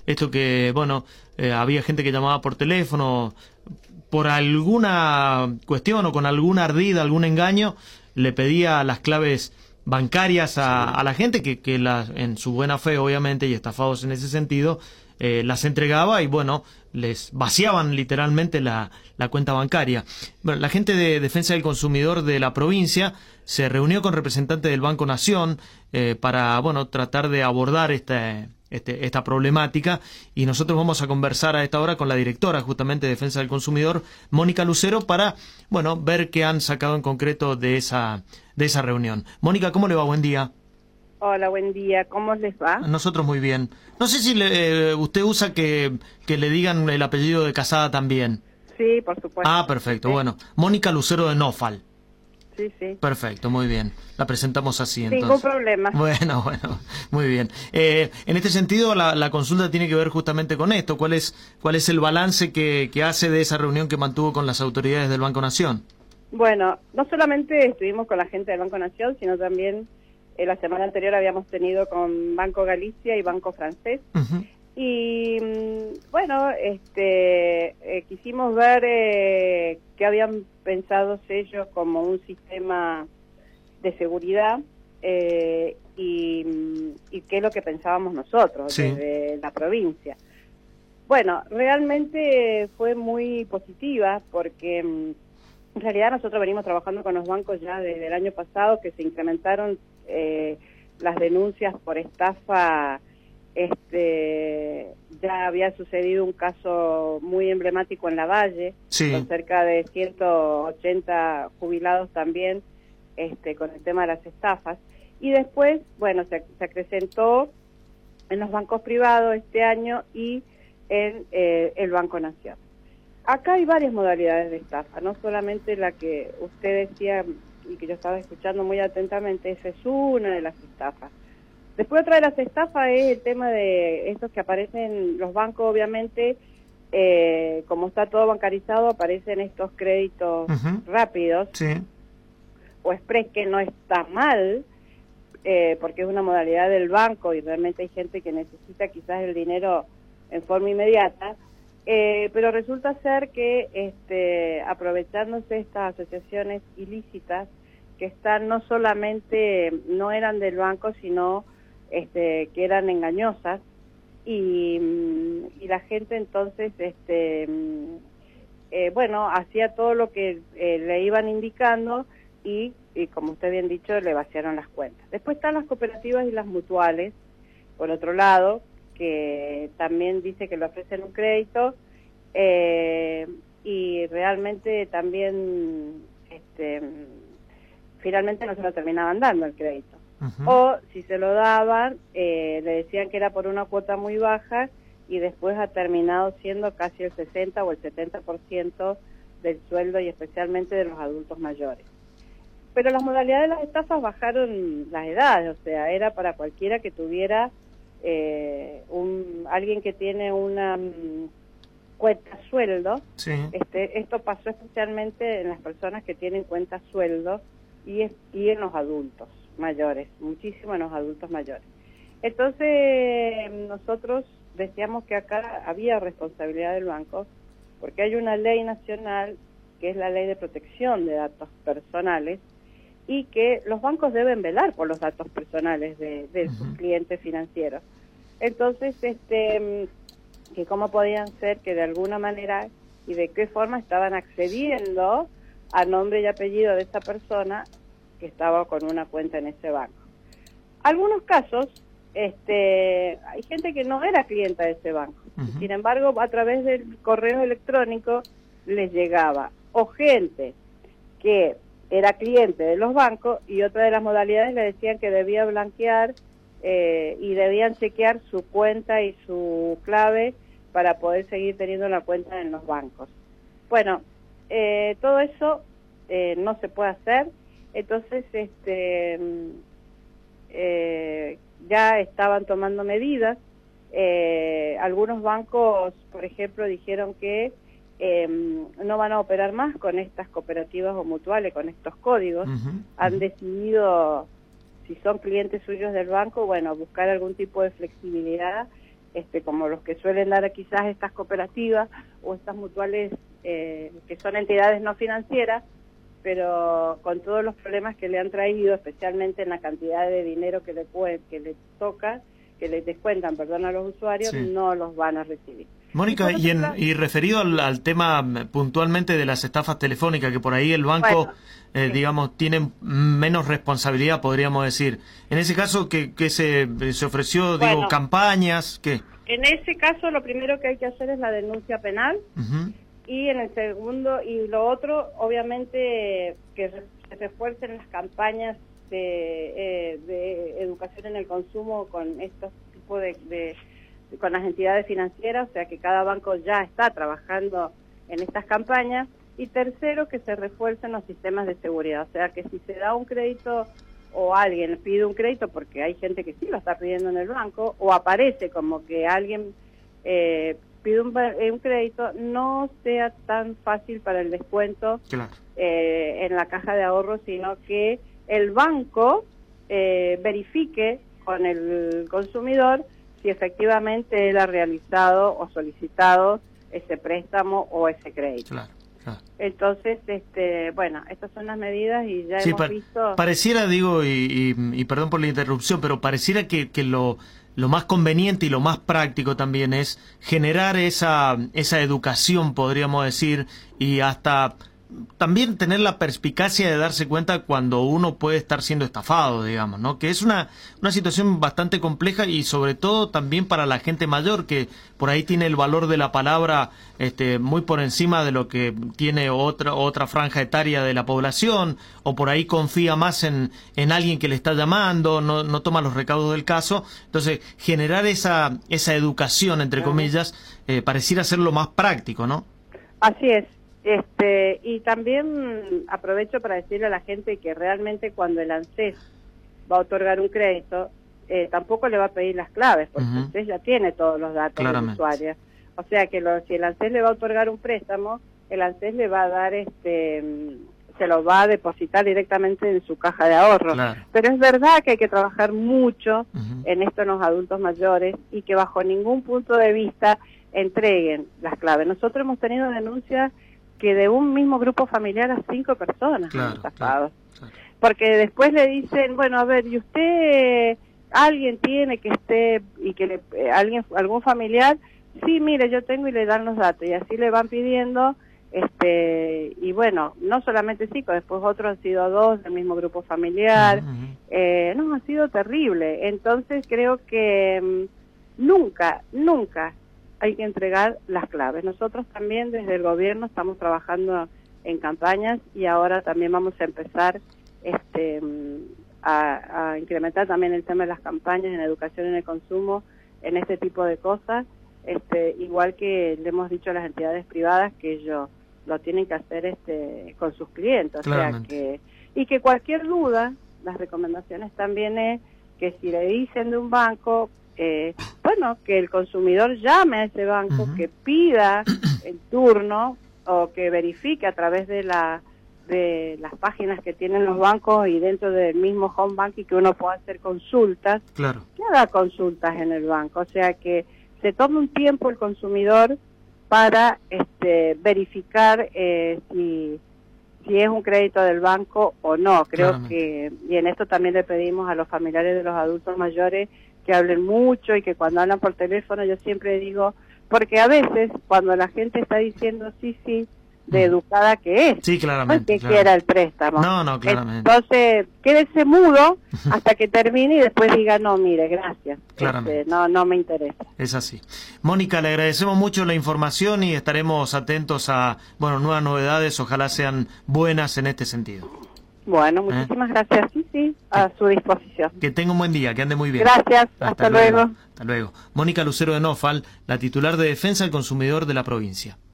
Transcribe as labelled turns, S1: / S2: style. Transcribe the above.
S1: esto que, bueno, había gente que llamaba por teléfono por alguna cuestión o con alguna ardida, algún engaño, le pedía las claves bancarias a la gente que en su buena fe, obviamente, y estafados en ese sentido, las entregaba y, bueno, les vaciaban literalmente la cuenta bancaria. Bueno, la gente de Defensa del Consumidor de la provincia se reunió con representantes del Banco Nación para, bueno, tratar de abordar esta problemática, y nosotros vamos a conversar a esta hora con la directora justamente de Defensa del Consumidor, Mónica Lucero, para, bueno, ver qué han sacado en concreto de esa reunión. Mónica, ¿cómo le va? Buen día.
S2: Hola, buen día. ¿Cómo les va?
S1: Nosotros muy bien. No sé si usted usa que le digan el apellido de casada también.
S2: Sí, por supuesto.
S1: Ah, perfecto.
S2: Sí.
S1: Bueno, Mónica Lucero de Nofal.
S2: Sí, sí.
S1: Perfecto, muy bien. La presentamos así entonces.
S2: Ningún problema.
S1: Bueno, muy bien. En este sentido, la consulta tiene que ver justamente con esto. ¿Cuál es el balance que hace de esa reunión que mantuvo con las autoridades del Banco Nación?
S2: Bueno, no solamente estuvimos con la gente del Banco Nación, sino también la semana anterior habíamos tenido con Banco Galicia y Banco Francés.
S1: Uh-huh.
S2: Y bueno, quisimos ver qué habían pensado ellos como un sistema de seguridad y qué es lo que pensábamos nosotros desde la provincia. Bueno, realmente fue muy positiva porque en realidad nosotros venimos trabajando con los bancos ya desde el año pasado, que se incrementaron las denuncias por estafa. Ya había sucedido un caso muy emblemático en Lavalle, con cerca de 180 jubilados también, con el tema de las estafas. Y después, bueno, se acrecentó en los bancos privados este año y en el Banco Nación. Acá hay varias modalidades de estafa, no solamente la que usted decía y que yo estaba escuchando muy atentamente, esa es una de las estafas. Después otra de las estafas es el tema de estos que aparecen en los bancos, obviamente, como está todo bancarizado, aparecen estos créditos rápidos, o express, que no está mal, porque es una modalidad del banco y realmente hay gente que necesita quizás el dinero en forma inmediata, pero resulta ser que aprovechándose estas asociaciones ilícitas que están no eran del banco, sino que eran engañosas, y la gente entonces bueno, hacía todo lo que le iban indicando y como usted bien dicho, le vaciaron las cuentas. Después están las cooperativas y las mutuales, por otro lado, que también dice que le ofrecen un crédito y realmente también finalmente no se lo terminaban dando el crédito. O si se lo daban, le decían que era por una cuota muy baja y después ha terminado siendo casi el 60 o el 70% del sueldo, y especialmente de los adultos mayores. Pero las modalidades de las estafas bajaron las edades, o sea, era para cualquiera que tuviera alguien que tiene una cuenta sueldo. Esto pasó especialmente en las personas que tienen cuenta sueldo y en los adultos mayores, muchísimo en los adultos mayores. Entonces nosotros decíamos que acá había responsabilidad del banco, porque hay una ley nacional que es la Ley de Protección de Datos Personales, y que los bancos deben velar por los datos personales de sus clientes financieros. Entonces, que cómo podían ser que de alguna manera y de qué forma estaban accediendo a nombre y apellido de esa persona que estaba con una cuenta en ese banco. Algunos casos, hay gente que no era clienta de ese banco, sin embargo, a través del correo electrónico les llegaba, o gente que era cliente de los bancos, y otra de las modalidades le decían que debía blanquear y debían chequear su cuenta y su clave para poder seguir teniendo la cuenta en los bancos. Bueno, todo eso no se puede hacer. Entonces ya estaban tomando medidas. Algunos bancos, por ejemplo, dijeron que no van a operar más con estas cooperativas o mutuales, con estos códigos. Han decidido, si son clientes suyos del banco, bueno, buscar algún tipo de flexibilidad como los que suelen dar quizás estas cooperativas o estas mutuales que son entidades no financieras, pero con todos los problemas que le han traído, especialmente en la cantidad de dinero que le toca, que le descuentan, perdón, a los usuarios, sí, no los van a recibir.
S1: Mónica, y referido al tema puntualmente de las estafas telefónicas, que por ahí el banco, bueno, digamos, tiene menos responsabilidad, podríamos decir. En ese caso, ¿qué se ofreció, bueno, digo, campañas? ¿Qué?
S2: En ese caso, lo primero que hay que hacer es la denuncia penal. Y en el segundo, y lo otro, obviamente, que se refuercen las campañas de educación en el consumo con estos tipos con las entidades financieras, o sea que cada banco ya está trabajando en estas campañas. Y tercero, que se refuercen los sistemas de seguridad, o sea que si se da un crédito o alguien pide un crédito, porque hay gente que sí lo está pidiendo en el banco, o aparece como que alguien pide un crédito, no sea tan fácil para el descuento, claro, en la caja de ahorros, sino que el banco verifique con el consumidor si efectivamente él ha realizado o solicitado ese préstamo o ese crédito. Claro, claro. Entonces, bueno, estas son las medidas y ya hemos visto...
S1: Pareciera, digo, y perdón por la interrupción, pero pareciera que lo más conveniente y lo más práctico también es generar esa educación, podríamos decir, y hasta también tener la perspicacia de darse cuenta cuando uno puede estar siendo estafado, digamos, ¿no? Que es una situación bastante compleja y sobre todo también para la gente mayor, que por ahí tiene el valor de la palabra muy por encima de lo que tiene otra franja etaria de la población, o por ahí confía más en alguien que le está llamando, no toma los recaudos del caso. Entonces, generar esa educación, entre comillas, pareciera ser lo más práctico, ¿no?
S2: Así es. Y también aprovecho para decirle a la gente que realmente cuando el ANSES va a otorgar un crédito, tampoco le va a pedir las claves, porque usted ya tiene todos los datos del usuario. O sea que si el ANSES le va a otorgar un préstamo, el ANSES le va a dar, se lo va a depositar directamente en su caja de ahorro. Claro. Pero es verdad que hay que trabajar mucho en esto en los adultos mayores y que bajo ningún punto de vista entreguen las claves. Nosotros hemos tenido denuncias que de un mismo grupo familiar a 5 personas han estafado. Claro. Porque después le dicen, bueno, a ver, ¿y usted alguien tiene que esté y que algún familiar? Sí, mire, yo tengo, y le dan los datos y así le van pidiendo, y bueno, no solamente 5, después otros han sido 2 del mismo grupo familiar. No, ha sido terrible. Entonces creo que nunca hay que entregar las claves. Nosotros también desde el gobierno estamos trabajando en campañas y ahora también vamos a empezar a incrementar también el tema de las campañas en educación en el consumo, en este tipo de cosas, igual que le hemos dicho a las entidades privadas que ellos lo tienen que hacer con sus clientes. O sea que cualquier duda, las recomendaciones también es que si le dicen de un banco, bueno, que el consumidor llame a ese banco, que pida el turno o que verifique a través de las páginas que tienen los bancos y dentro del mismo home banking que uno pueda hacer consultas, claro, que haga consultas en el banco, o sea que se tome un tiempo el consumidor para verificar si es un crédito del banco o no. Creo que, y en esto también le pedimos a los familiares de los adultos mayores que hablen mucho y que cuando hablan por teléfono, yo siempre digo, porque a veces cuando la gente está diciendo sí, de educada que es,
S1: sí, claramente,
S2: que quiera el préstamo.
S1: No, claramente.
S2: Entonces, quédese mudo hasta que termine y después diga, no, mire, gracias, no me interesa.
S1: Es así. Mónica, le agradecemos mucho la información y estaremos atentos a, nuevas novedades, ojalá sean buenas en este sentido.
S2: Bueno, muchísimas gracias. Sí, a su disposición.
S1: Que tenga un buen día, que ande muy bien.
S2: Gracias, hasta luego.
S1: Hasta luego. Mónica Lucero de Nofal, la titular de Defensa del Consumidor de la provincia.